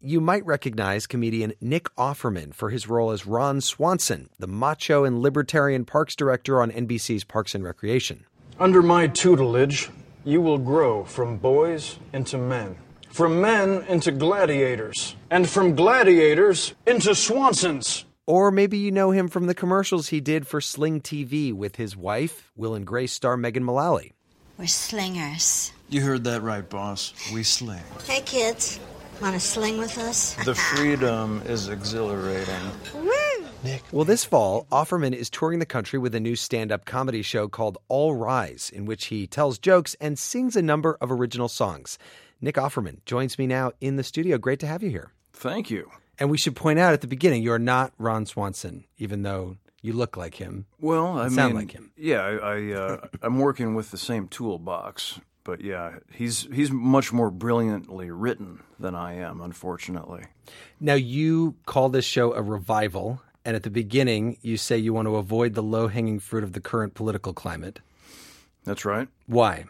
you might recognize comedian Nick Offerman for his role as Ron Swanson, the macho and libertarian parks director on NBC's Parks and Recreation. Under my tutelage, you will grow from boys into men, from men into gladiators, and from gladiators into Swansons. Or maybe you know him from the commercials he did for Sling TV with his wife, Will and Grace star Megan Mullally. We're slingers. You heard that right, boss. We sling. Hey, kids. Want to sling with us? The freedom is exhilarating. Woo! Nick. Well, this fall, Offerman is touring the country with a new stand-up comedy show called All Rise, in which he tells jokes and sings a number of original songs. Nick Offerman joins me now in the studio. Great to have you here. Thank you. And we should point out at the beginning, you're not Ron Swanson, even though you look like him. Well, I sound like him. Yeah, I'm working with the same toolbox, but yeah, he's much more brilliantly written than I am, unfortunately. Now, you call this show a revival, and at the beginning, you say you want to avoid the low-hanging fruit of the current political climate. That's right. Why?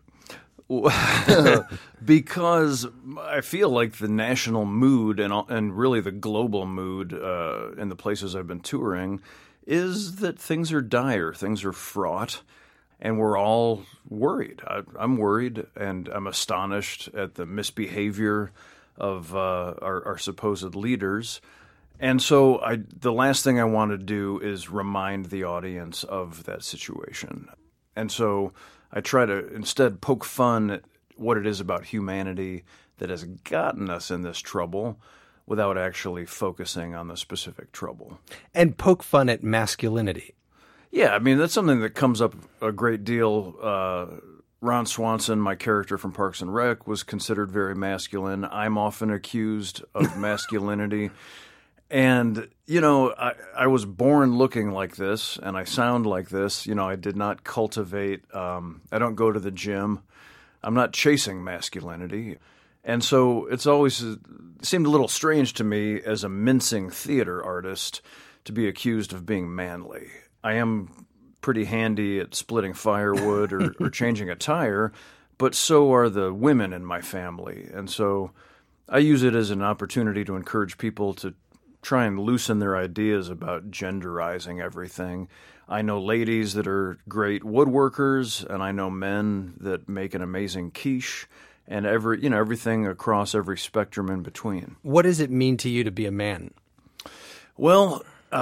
Because I feel like the national mood and really the global mood in the places I've been touring is that things are dire, things are fraught, and we're all worried. I'm worried, and I'm astonished at the misbehavior of our supposed leaders. And so the last thing I want to do is remind the audience of that situation. And so I try to instead poke fun at what it is about humanity that has gotten us in this trouble without actually focusing on the specific trouble. And poke fun at masculinity. Yeah, I mean, that's something that comes up a great deal. Ron Swanson, my character from Parks and Rec, was considered very masculine. I'm often accused of masculinity. And, you know, I was born looking like this, and I sound like this. You know, I did not cultivate, I don't go to the gym. I'm not chasing masculinity. And so it's always seemed a little strange to me as a mincing theater artist to be accused of being manly. I am pretty handy at splitting firewood or changing a tire, but so are the women in my family. And so I use it as an opportunity to encourage people to try and loosen their ideas about genderizing everything. I know ladies that are great woodworkers, and I know men that make an amazing quiche, and everything across every spectrum in between. What does it mean to you to be a man? Well,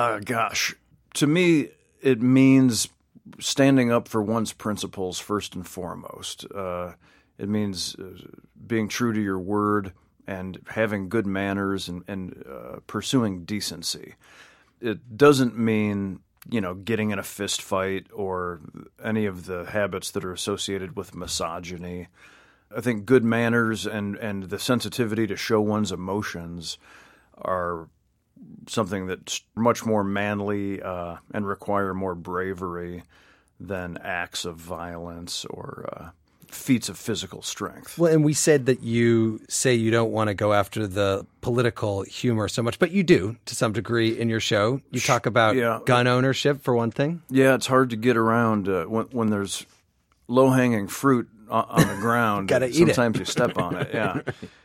to me, it means standing up for one's principles first and foremost. It means being true to your word and having good manners and pursuing decency. It doesn't mean, getting in a fist fight or any of the habits that are associated with misogyny. I think good manners and the sensitivity to show one's emotions are something that's much more manly and require more bravery than acts of violence or feats of physical strength. Well, and we said that you say you don't want to go after the political humor so much, but you do to some degree in your show. You talk about gun ownership, for one thing. Yeah, it's hard to get around when there's low-hanging fruit on the ground. Gotta eat sometimes you step on it, yeah.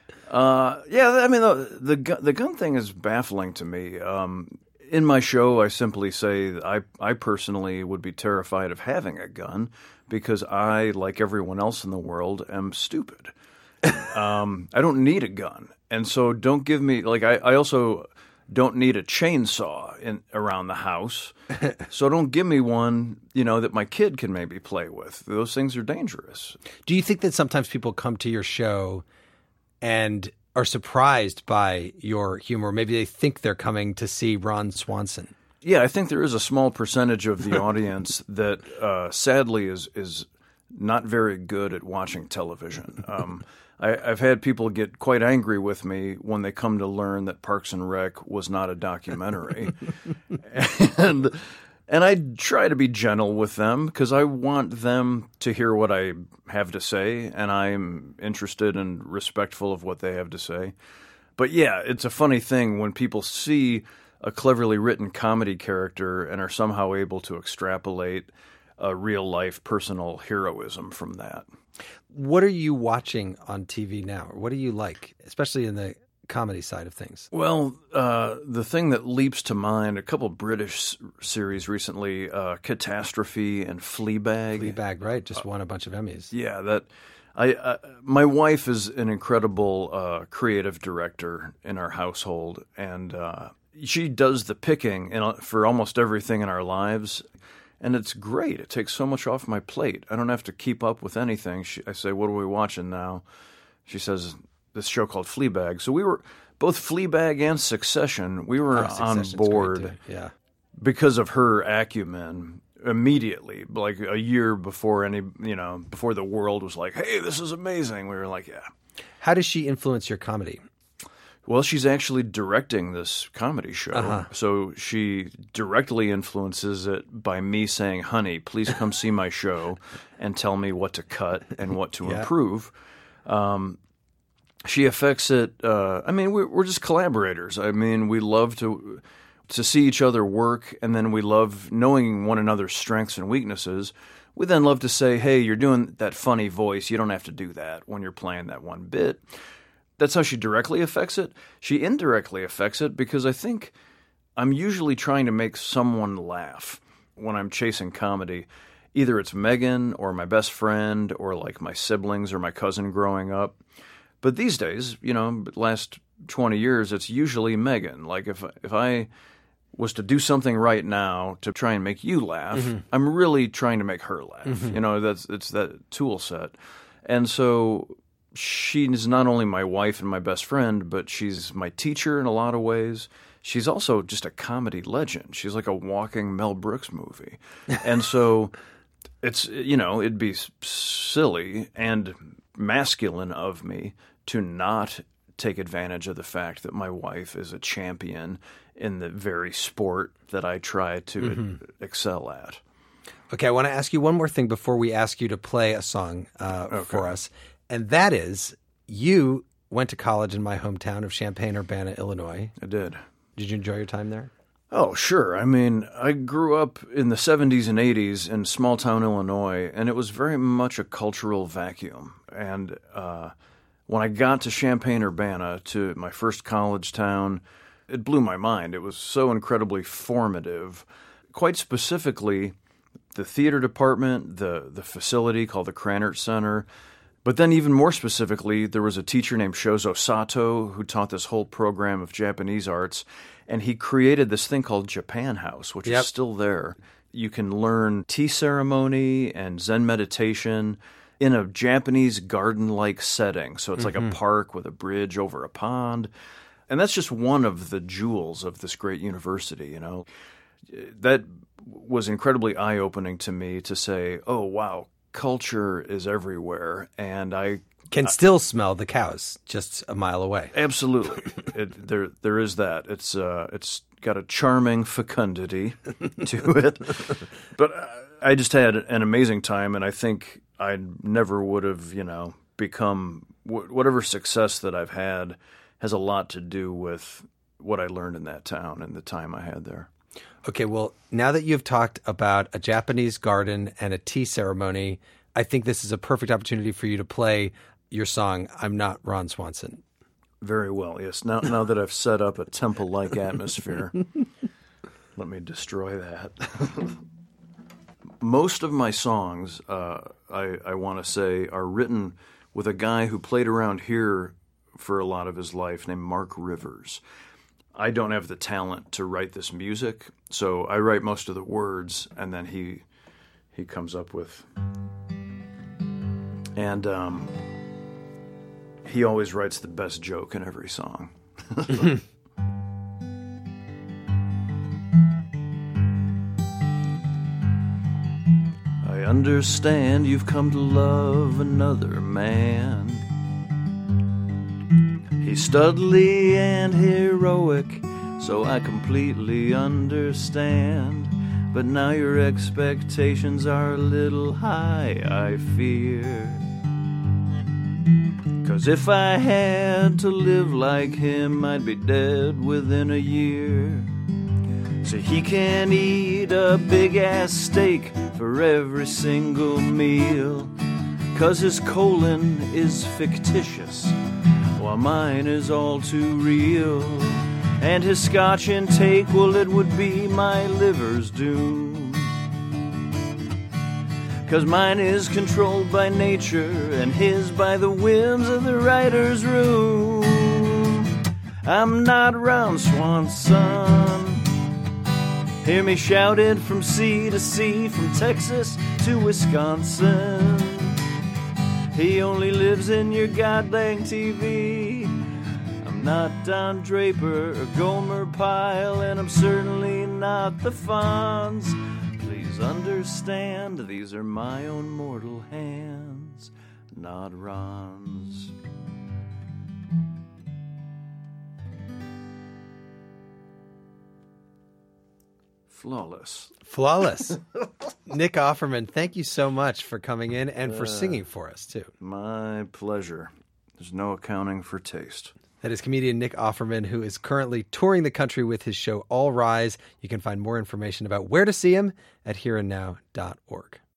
I mean, the gun thing is baffling to me. In my show, I simply say that I personally would be terrified of having a gun because I, like everyone else in the world, am stupid. I don't need a gun. And so don't give me – I also don't need a chainsaw around the house. So don't give me one, that my kid can maybe play with. Those things are dangerous. Do you think that sometimes people come to your show and are surprised by your humor? Maybe they think they're coming to see Ron Swanson. Yeah, I think there is a small percentage of the audience that sadly is not very good at watching television. I've had people get quite angry with me when they come to learn that Parks and Rec was not a documentary. and I try to be gentle with them because I want them to hear what I have to say, and I'm interested and respectful of what they have to say. But yeah, it's a funny thing when people see a cleverly written comedy character and are somehow able to extrapolate a real-life personal heroism from that. What are you watching on TV now? Or what do you like, especially in the comedy side of things? Well, the thing that leaps to mind, a couple British series recently, Catastrophe and Fleabag. Fleabag, right? Just won a bunch of Emmys. Yeah, that my wife is an incredible creative director in our household, and she does the picking for almost everything in our lives, and it's great. It takes so much off my plate. I don't have to keep up with anything. I say, "What are we watching now?" She says, "This show called Fleabag." So we were both Fleabag and Succession. We were on board, yeah, because of her acumen. Immediately, like a year before before the world was like, "Hey, this is amazing," we were like, "Yeah." How does she influence your comedy? Well, she's actually directing this comedy show, so she directly influences it by me saying, "Honey, please come see my show and tell me what to cut and what to improve." She affects it. We're just collaborators. I mean, we love to see each other work, and then we love knowing one another's strengths and weaknesses. We then love to say, "Hey, you're doing that funny voice. You don't have to do that when you're playing that one bit." That's how she directly affects it. She indirectly affects it because I think I'm usually trying to make someone laugh when I'm chasing comedy. Either it's Megan or my best friend or like my siblings or my cousin growing up. But these days, last 20 years, it's usually Megan. Like if I was to do something right now to try and make you laugh, I'm really trying to make her laugh. It's that tool set. And so she's not only my wife and my best friend, but she's my teacher in a lot of ways. She's also just a comedy legend. She's like a walking Mel Brooks movie. And so it'd be silly and masculine of me to not take advantage of the fact that my wife is a champion in the very sport that I try to excel at. Okay, I want to ask you one more thing before we ask you to play a song for us, and that is you went to college in my hometown of Champaign-Urbana, Illinois. I did. Did you enjoy your time there? Oh, sure. I mean, I grew up in the 70s and 80s in small-town Illinois, and it was very much a cultural vacuum. And when I got to Champaign-Urbana, to my first college town, it blew my mind. It was so incredibly formative. Quite specifically, the theater department, the facility called the Krannert Center. But then even more specifically, there was a teacher named Shozo Sato who taught this whole program of Japanese arts, and he created this thing called Japan House, which is still there. You can learn tea ceremony and Zen meditation in a Japanese garden-like setting. So it's like a park with a bridge over a pond. And that's just one of the jewels of this great university, That was incredibly eye-opening to me to say, oh, wow, culture is everywhere, and I can still smell the cows just a mile away. Absolutely. There is that. It's got a charming fecundity to it. But I just had an amazing time, and I think I never would have, become whatever success that I've had has a lot to do with what I learned in that town and the time I had there. Okay, well, now that you've talked about a Japanese garden and a tea ceremony, I think this is a perfect opportunity for you to play your song, I'm Not Ron Swanson. Very well, yes. Now that I've set up a temple-like atmosphere, let me destroy that. Most of my songs, I want to say, are written with a guy who played around here for a lot of his life named Mark Rivers. I don't have the talent to write this music, so I write most of the words, and then he comes up with... And he always writes the best joke in every song. I understand you've come to love another man. He's studly and heroic, so I completely understand. But now your expectations are a little high, I fear. 'Cause if I had to live like him, I'd be dead within a year. So he can eat a big-ass steak for every single meal, 'cause his colon is fictitious, while mine is all too real. And his Scotch intake, well, it would be my liver's doom. 'Cause mine is controlled by nature, and his by the whims of the writer's room. I'm not Ron Swanson. Hear me shouted from sea to sea, from Texas to Wisconsin. He only lives in your goddamn TV. I'm not Don Draper or Gomer Pyle, and I'm certainly not the Fonz. Please understand, these are my own mortal hands, not Ron's. Flawless. Nick Offerman, thank you so much for coming in and for singing for us, too. My pleasure. There's no accounting for taste. That is comedian Nick Offerman, who is currently touring the country with his show All Rise. You can find more information about where to see him at hereandnow.org.